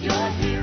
you're here.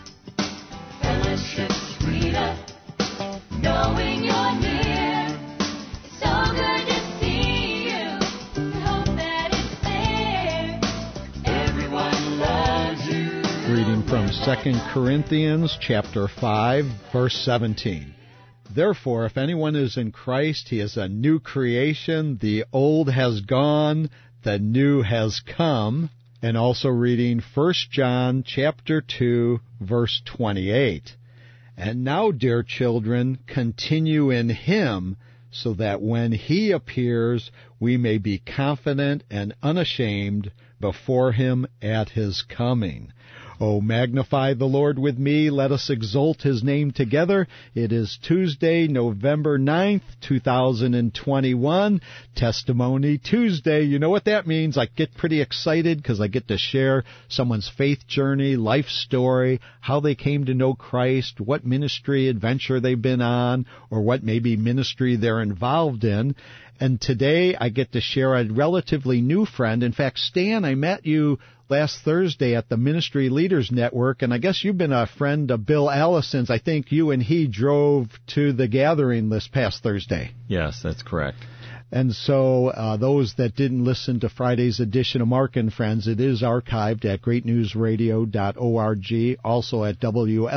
Fellowship's sweeter, knowing you're near. It's so good to see you. We hope that it's there. Everyone loves you. Reading from 2 Corinthians chapter 5, verse 17. Therefore, if anyone is in Christ, he is a new creation. The old has gone, the new has come. And also reading 1 John chapter 2, verse 28. And now, dear children, continue in him, so that when he appears, we may be confident and unashamed before him at his coming. Oh, magnify the Lord with me. Let us exalt his name together. It is Tuesday, November 9th, 2021, Testimony Tuesday. You know what that means. I get pretty excited because I get to share someone's faith journey, life story, how they came to know Christ, what ministry adventure they've been on, or what maybe ministry they're involved in. And today I get to share a relatively new friend. In fact, Stan, I met you last Thursday at the Ministry Leaders Network, and I guess you've been a friend of Bill Allison's. I think you and he drove to the gathering this past Thursday. Yes, that's correct. And so those that didn't listen to Friday's edition of Mark and Friends, it is archived at greatnewsradio.org, also at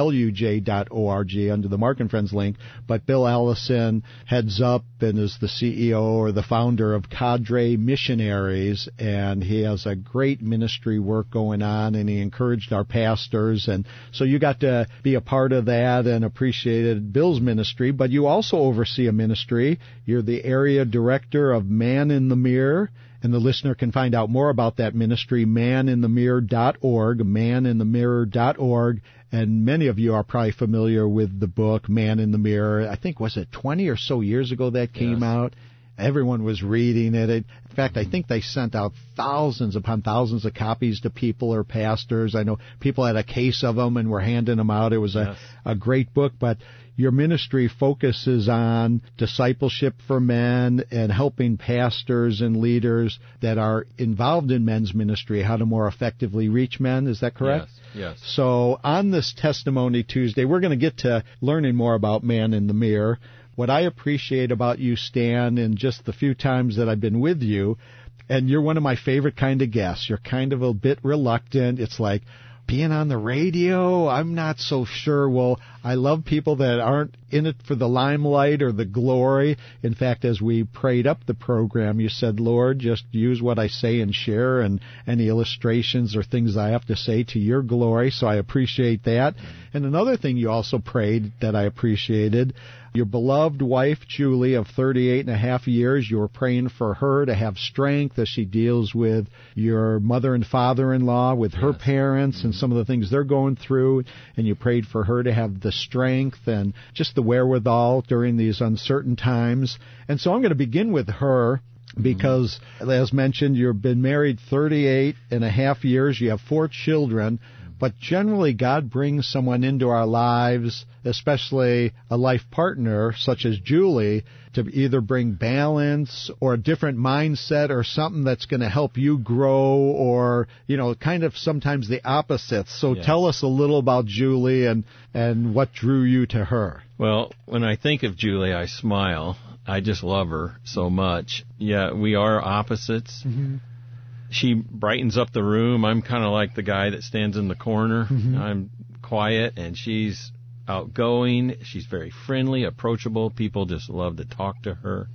WLUJ.org under the Mark and Friends link. But Bill Allison heads up and is the CEO or the founder of Cadre Missionaries, and he has a great ministry work going on, and he encouraged our pastors. And so you got to be a part of that and appreciated Bill's ministry, but you also oversee a ministry. You're the area director of Man in the Mirror, and the listener can find out more about that ministry, maninthemirror.org, maninthemirror.org, and many of you are probably familiar with the book Man in the Mirror. I think, was it 20 or so years ago that came out? Everyone was reading it. In fact, I think they sent out thousands upon thousands of copies to people or pastors. I know people had a case of them and were handing them out. It was a great book, but your ministry focuses on discipleship for men and helping pastors and leaders that are involved in men's ministry how to more effectively reach men. Is that correct? Yes. So on this Testimony Tuesday, we're going to get to learning more about Man in the Mirror. What I appreciate about you, Stan, in just the few times that I've been with you, and you're one of my favorite kind of guests. You're kind of a bit reluctant. It's like, being on the radio, I'm not so sure. Well, I love people that aren't in it for the limelight or the glory. In fact, as we prayed up the program, you said, Lord, just use what I say and share, and any illustrations or things I have to say to your glory. So I appreciate that. And another thing you also prayed that I appreciated, your beloved wife, Julie, of 38 and a half years, you were praying for her to have strength as she deals with your mother and father-in-law, with her parents and some of the things they're going through, and you prayed for her to have the strength and just the wherewithal during these uncertain times. And so I'm going to begin with her because, as mentioned, you've been married 38 and a half years. You have 4 children. But generally, God brings someone into our lives, especially a life partner such as Julie, to either bring balance or a different mindset or something that's going to help you grow, or, kind of sometimes the opposite. So tell us a little about Julie and what drew you to her. Well, when I think of Julie, I smile. I just love her so much. Yeah, we are opposites. Mm-hmm. She brightens up the room. I'm kind of like the guy that stands in the corner. Mm-hmm. I'm quiet, and she's outgoing. She's very friendly, approachable. People just love to talk to her,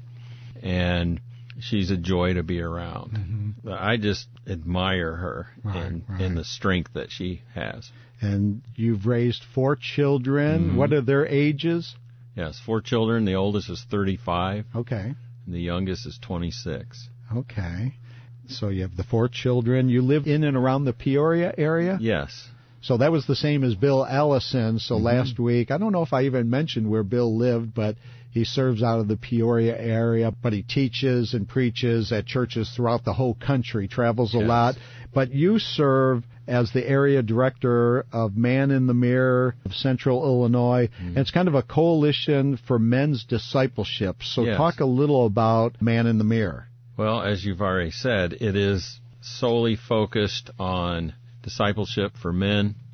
and she's a joy to be around. Mm-hmm. I just admire her in the strength that she has. And you've raised 4 children. Mm-hmm. What are their ages? Yes, 4 children. The oldest is 35. Okay. And the youngest is 26. Okay. So you have the 4 children. You live in and around the Peoria area? Yes. So that was the same as Bill Allison. So last week, I don't know if I even mentioned where Bill lived, but he serves out of the Peoria area, but he teaches and preaches at churches throughout the whole country, travels a lot. But you serve as the area director of Man in the Mirror of Central Illinois, and it's kind of a coalition for men's discipleship. So talk a little about Man in the Mirror. Well, as you've already said, it is solely focused on discipleship for men.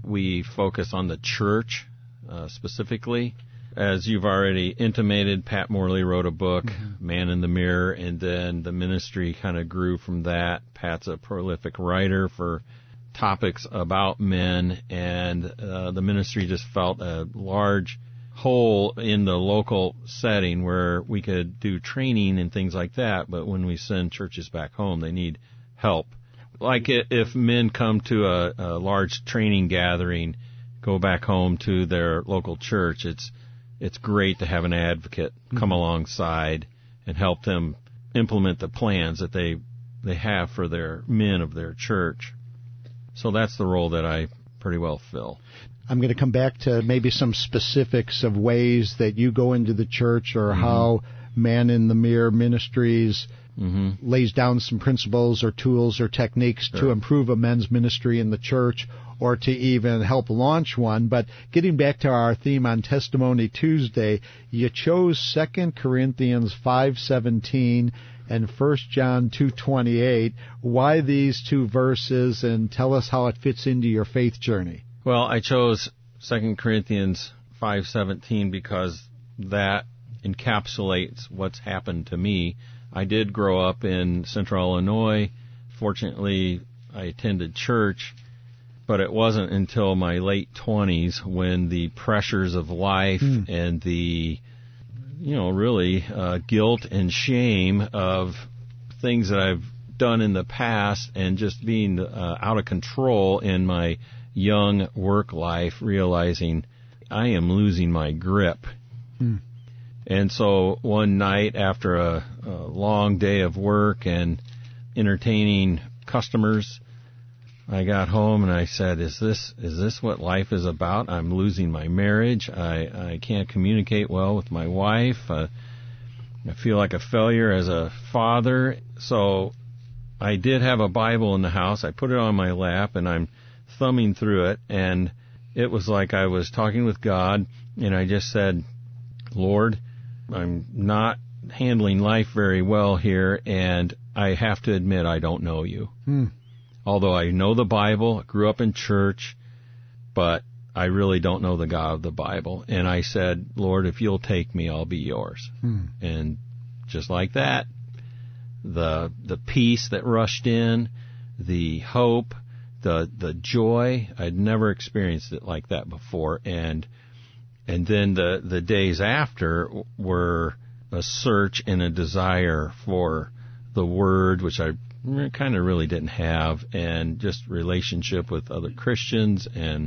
we focus on the church specifically. As you've already intimated, Pat Morley wrote a book, Man in the Mirror, and then the ministry kind of grew from that. Pat's a prolific writer for topics about men, and the ministry just felt a large hole in the local setting where we could do training and things like that, but when we send churches back home, they need help. Like if men come to a large training gathering, go back home to their local church, it's great to have an advocate come alongside and help them implement the plans that they have for their men of their church. So that's the role that I pretty well fill. I'm going to come back to maybe some specifics of ways that you go into the church or how Man in the Mirror Ministries lays down some principles or tools or techniques to improve a men's ministry in the church or to even help launch one. But getting back to our theme on Testimony Tuesday, you chose 2 Corinthians 5:17 and 1 John 2:28. Why these two verses, and tell us how it fits into your faith journey? Well, I chose 2 Corinthians 5:17 because that encapsulates what's happened to me. I did grow up in Central Illinois. Fortunately, I attended church, but it wasn't until my late 20s when the pressures of life and the, really guilt and shame of things that I've done in the past and just being out of control in my young work life, realizing I am losing my grip. And so one night after a long day of work and entertaining customers, I got home and I said, is this what life is about? I'm losing my marriage. I can't communicate well with my wife. I feel like a failure as a father. So I did have a Bible in the house. I put it on my lap and I'm thumbing through it, and it was like I was talking with God, and I just said, Lord, I'm not handling life very well here, and I have to admit I don't know you. Although I know the Bible, I grew up in church, but I really don't know the God of the Bible. And I said, Lord, if you'll take me, I'll be yours. And just like that, the peace that rushed in, the hope, the joy, I'd never experienced it like that before. And then the days after were a search and a desire for the Word, which I kind of really didn't have, and just relationship with other Christians, and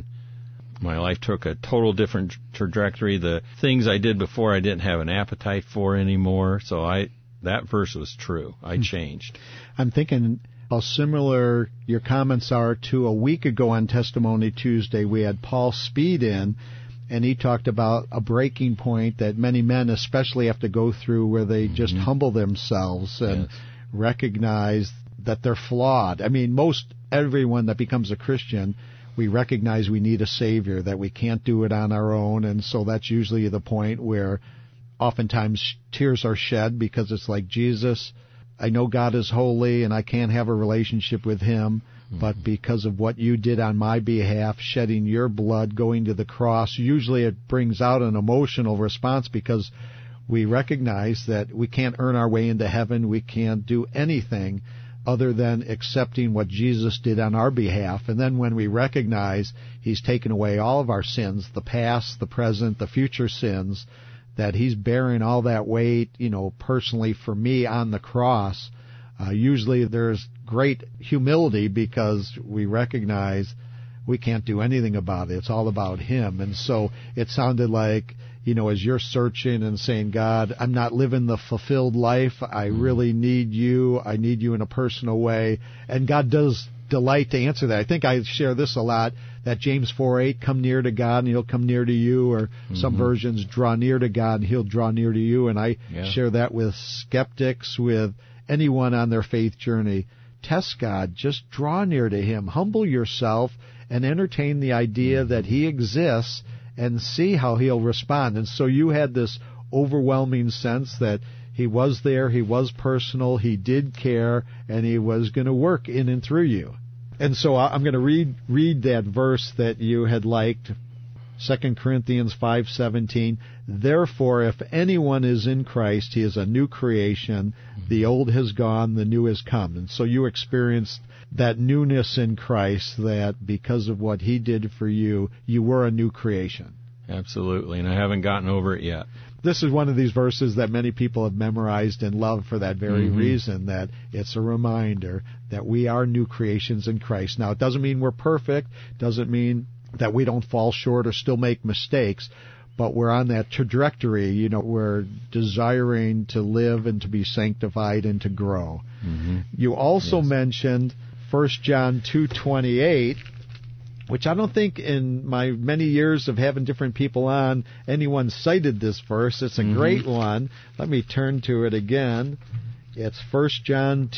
my life took a total different trajectory. The things I did before I didn't have an appetite for anymore. So that verse was true. I changed. I'm thinking how similar your comments are to a week ago on Testimony Tuesday. We had Paul Speed in, and he talked about a breaking point that many men especially have to go through, where they just humble themselves and recognize that they're flawed. I mean, most everyone that becomes a Christian, we recognize we need a Savior, that we can't do it on our own, and so that's usually the point where oftentimes tears are shed, because it's like, Jesus, I know God is holy and I can't have a relationship with Him, but because of what you did on my behalf, shedding your blood, going to the cross, usually it brings out an emotional response, because we recognize that we can't earn our way into heaven. We can't do anything other than accepting what Jesus did on our behalf. And then when we recognize He's taken away all of our sins, the past, the present, the future sins, that He's bearing all that weight, personally for me on the cross, usually there's great humility, because we recognize we can't do anything about it. It's all about Him. And so it sounded like, as you're searching and saying, God, I'm not living the fulfilled life. I really need you. I need you in a personal way. And God does delight to answer that. I think I share this a lot, that James 4:8, come near to God and He'll come near to you, or some versions, draw near to God and He'll draw near to you. And I share that with skeptics, with anyone on their faith journey. Test God, just draw near to Him, humble yourself, and entertain the idea that He exists, and see how He'll respond. And so you had this overwhelming sense that He was there, He was personal, He did care, and He was going to work in and through you. And so I'm going to read that verse that you had liked, 2 Corinthians 5:17. Therefore, if anyone is in Christ, he is a new creation. The old has gone, the new has come. And so you experienced that newness in Christ, that because of what he did for you, you were a new creation. Absolutely, and I haven't gotten over it yet. This is one of these verses that many people have memorized and love for that very reason, that it's a reminder that we are new creations in Christ. Now, it doesn't mean we're perfect, doesn't mean that we don't fall short or still make mistakes, but we're on that trajectory. You know, we're desiring to live and to be sanctified and to grow. You also mentioned 1 John 2:28, which I don't think in my many years of having different people on, anyone cited this verse. It's a great one. Let me turn to it again. It's 1 John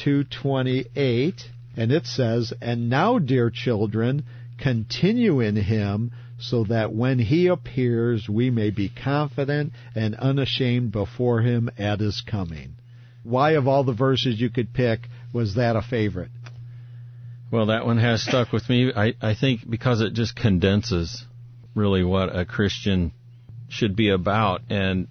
2:28, and it says, "And now, dear children, continue in him, so that when he appears, we may be confident and unashamed before him at his coming." Why, of all the verses you could pick, was that a favorite? Well, that one has stuck with me. I think because it just condenses really what a Christian should be about. And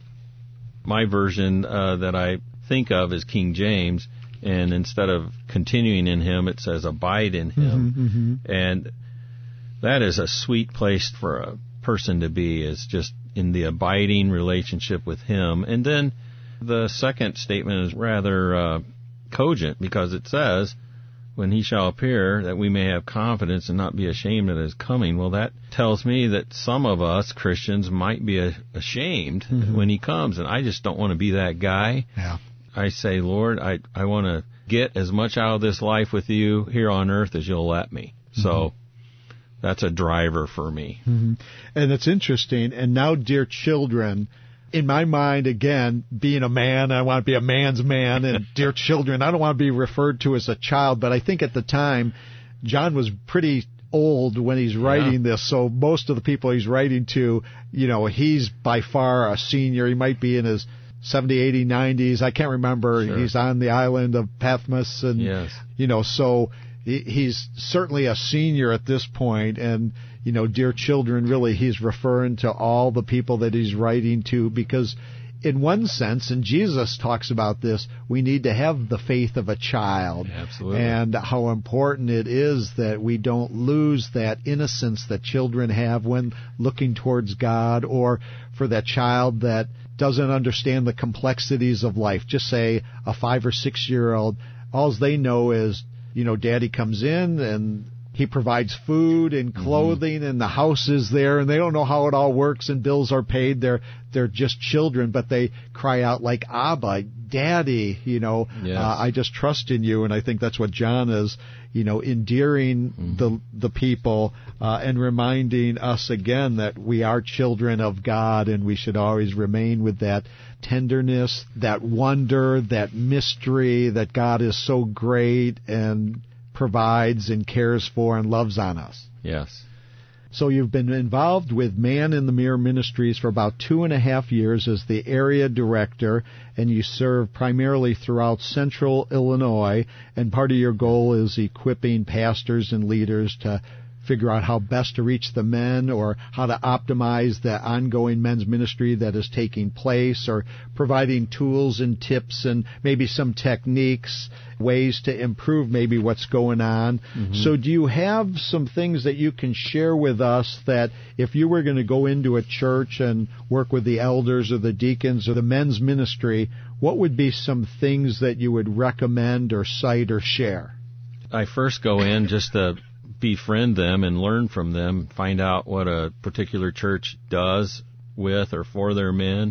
my version that I think of is King James, and instead of continuing in him, it says abide in him. And that is a sweet place for a person to be, is just in the abiding relationship with him. And then the second statement is rather cogent, because it says, when he shall appear, that we may have confidence and not be ashamed at his coming. Well, that tells me that some of us Christians might be ashamed when he comes, and I just don't want to be that guy. Yeah. I say, Lord, I want to get as much out of this life with you here on earth as you'll let me. So that's a driver for me. And it's interesting. And now, dear children, in my mind, again, being a man, I want to be a man's man, and dear children, I don't want to be referred to as a child, but I think at the time, John was pretty old when he's writing this, so most of the people he's writing to, you know, he's by far a senior. He might be in his 70, 80, 90s. I can't remember. Sure. He's on the island of Patmos, and, you know, so he's certainly a senior at this point, and, you know, dear children, really, he's referring to all the people that he's writing to, because in one sense, and Jesus talks about this, we need to have the faith of a child. Absolutely. And how important it is that we don't lose that innocence that children have when looking towards God, or for that child that doesn't understand the complexities of life. Just say a 5 or 6 year old, all they know is, you know, daddy comes in and he provides food and clothing, and the house is there, and they don't know how it all works, and bills are paid. They're just children, but they cry out like, Abba, Daddy, you know, I just trust in you. And I think that's what John is, you know, endearing the people and reminding us again that we are children of God, and we should always remain with that tenderness, that wonder, that mystery that God is so great and provides and cares for and loves on us. Yes. So you've been involved with Man in the Mirror Ministries for about 2.5 years as the area director, and you serve primarily throughout central Illinois, and part of your goal is equipping pastors and leaders to figure out how best to reach the men, or how to optimize the ongoing men's ministry that is taking place, or providing tools and tips and maybe some techniques, ways to improve maybe what's going on. So do you have some things that you can share with us that if you were going to go into a church and work with the elders or the deacons or the men's ministry, what would be some things that you would recommend or cite or share? I first go in just to befriend them and learn from them, find out what a particular church does with or for their men,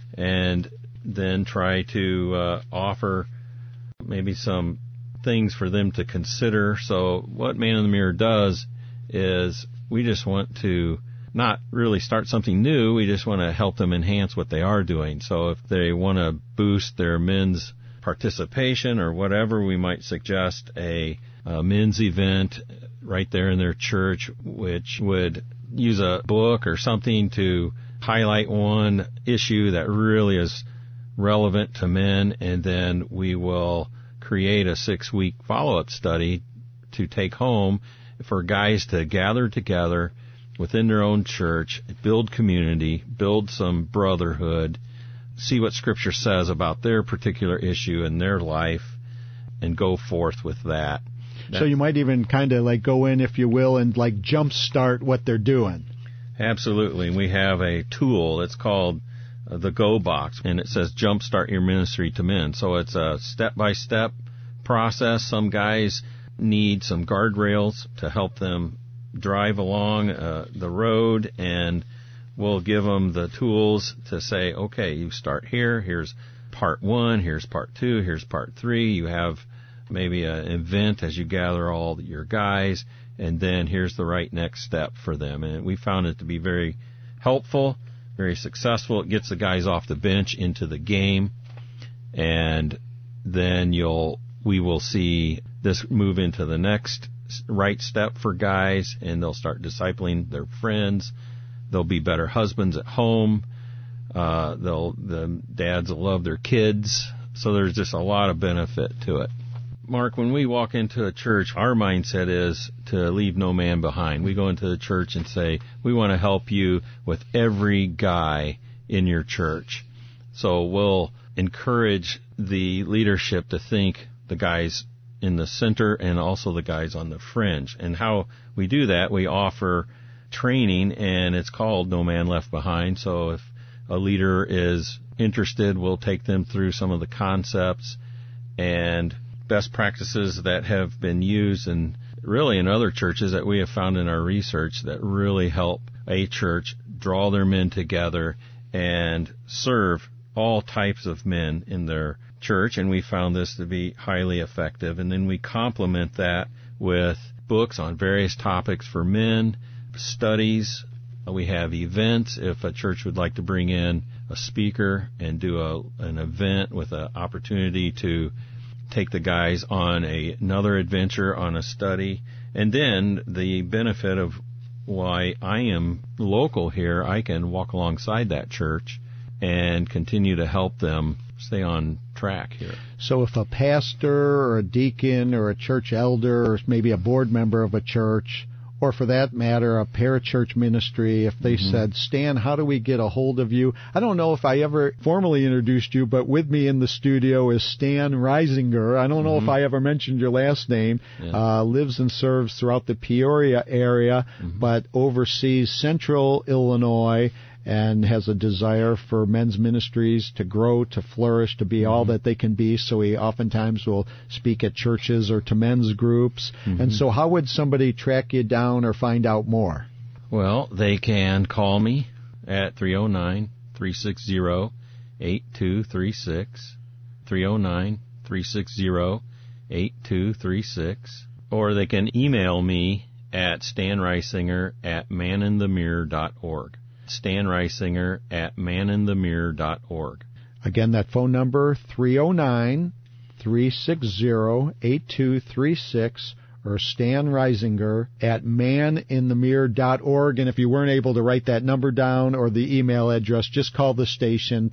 and then try to offer maybe some things for them to consider. So what Man in the Mirror does is we just want to not really start something new. We just want to help them enhance what they are doing. So if they want to boost their men's participation or whatever, we might suggest a men's event right there in their church, which would use a book or something to highlight one issue that really is relevant to men, and then we will create a 6-week follow-up study to take home for guys to gather together within their own church, build community, build some brotherhood, see what Scripture says about their particular issue in their life, and go forth with that. So you might even kind of like go in, if you will, and like jumpstart what they're doing. Absolutely. We have a tool. It's called the Go Box, and it says Jumpstart Your Ministry to Men. So it's a step-by-step process. Some guys need some guardrails to help them drive along the road, and we'll give them the tools to say, okay, you start here. Here's part 1. Here's part 2. Here's part 3. You have maybe an event as you gather all your guys, and then here's the right next step for them. And we found it to be very helpful, very successful. It gets the guys off the bench into the game, and then we will see this move into the next right step for guys, and they'll start discipling their friends. They'll be better husbands at home. The dads will love their kids. So there's just a lot of benefit to it. Mark, when we walk into a church, our mindset is to leave no man behind. We go into the church and say, we want to help you with every guy in your church. So we'll encourage the leadership to think the guys in the center and also the guys on the fringe. And how we do that, we offer training, and it's called No Man Left Behind. So if a leader is interested, we'll take them through some of the concepts and best practices that have been used and really in other churches that we have found in our research that really help a church draw their men together and serve all types of men in their church. And we found this to be highly effective. And then we complement that with books on various topics for men, studies. We have events. If a church would like to bring in a speaker and do an event with an opportunity to take the guys on another adventure, on a study. And then the benefit of why I am local here, I can walk alongside that church and continue to help them stay on track here. So if a pastor or a deacon or a church elder or maybe a board member of a church, or for that matter, a parachurch ministry, if they said, Stan, how do we get a hold of you? I don't know if I ever formally introduced you, but with me in the studio is Stan Reisinger. I don't know if I ever mentioned your last name. Yeah. Lives and serves throughout the Peoria area, but oversees Central Illinois and has a desire for men's ministries to grow, to flourish, to be all that they can be. So he oftentimes will speak at churches or to men's groups. And so how would somebody track you down or find out more? Well, they can call me at 309-360-8236, 309-360-8236, or they can email me at stanreisinger@maninthemirror.org. Stan Reisinger @maninthemirror.org. Again, that phone number, 309-360-8236, or Stan Reisinger @maninthemirror.org. And if you weren't able to write that number down or the email address, just call the station,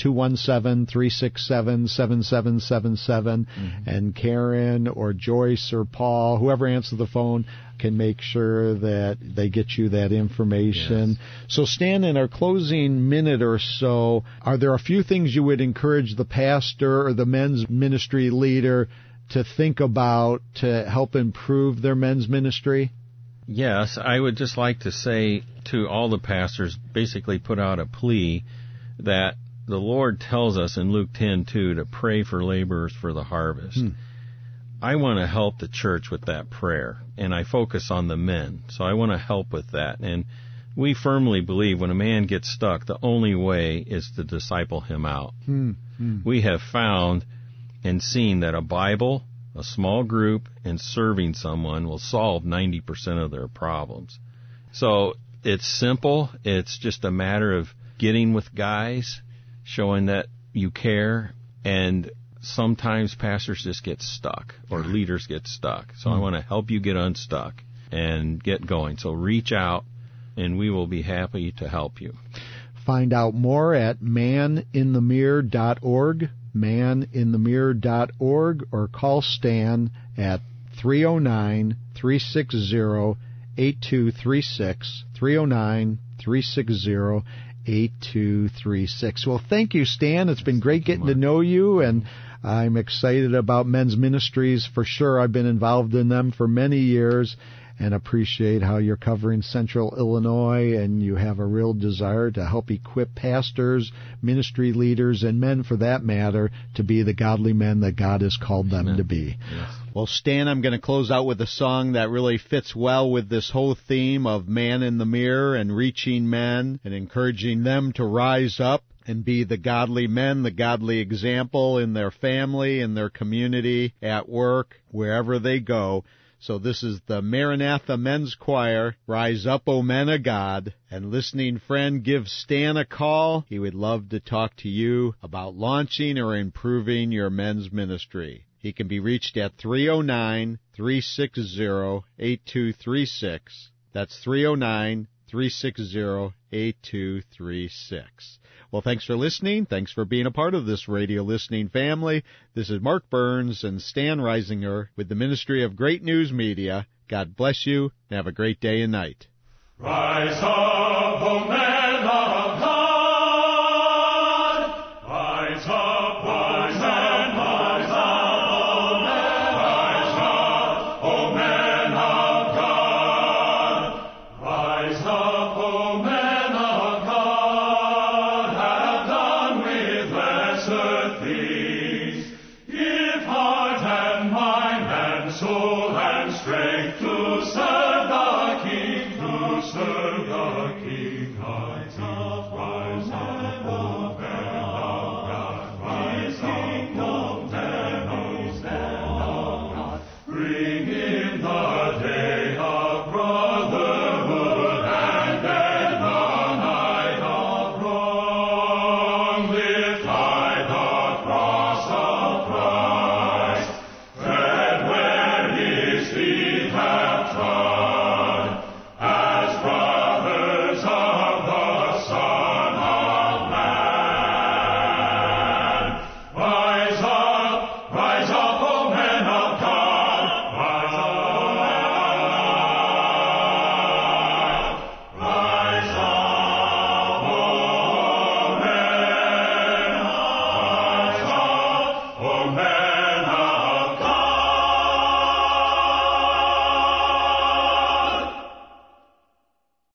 217-367-7777, and Karen or Joyce or Paul, whoever answers the phone, can make sure that they get you that information. Yes. So, Stan, in our closing minute or so, are there a few things you would encourage the pastor or the men's ministry leader to think about to help improve their men's ministry? Yes, I would just like to say to all the pastors, basically put out a plea that the Lord tells us in Luke 10:2 to pray for laborers for the harvest. I want to help the church with that prayer, and I focus on the men, so I want to help with that. And we firmly believe when a man gets stuck, the only way is to disciple him out. We have found and seen that a Bible, a small group, and serving someone will solve 90% of their problems. So it's simple. It's just a matter of getting with guys, showing that you care, and sometimes pastors just get stuck or leaders get stuck. So I want to help you get unstuck and get going. So reach out, and we will be happy to help you. Find out more at maninthemirror.org, maninthemirror.org, or call Stan at 309-360-8236, 309-360-8236. Well, thank you, Stan. It's been great getting to know you, and I'm excited about men's ministries for sure. I've been involved in them for many years and appreciate how you're covering Central Illinois, and you have a real desire to help equip pastors, ministry leaders, and men for that matter to be the godly men that God has called them to be. Yes. Well, Stan, I'm going to close out with a song that really fits well with this whole theme of man in the mirror and reaching men and encouraging them to rise up and be the godly men, the godly example in their family, in their community, at work, wherever they go. So this is the Maranatha Men's Choir, Rise Up, O Men of God. And listening friend, give Stan a call. He would love to talk to you about launching or improving your men's ministry. He can be reached at 309-360-8236. That's 309-360-8236. Well, thanks for listening. Thanks for being a part of this radio listening family. This is Mark Burns and Stan Reisinger with the Ministry of Great News Media. God bless you and have a great day and night. Rise up.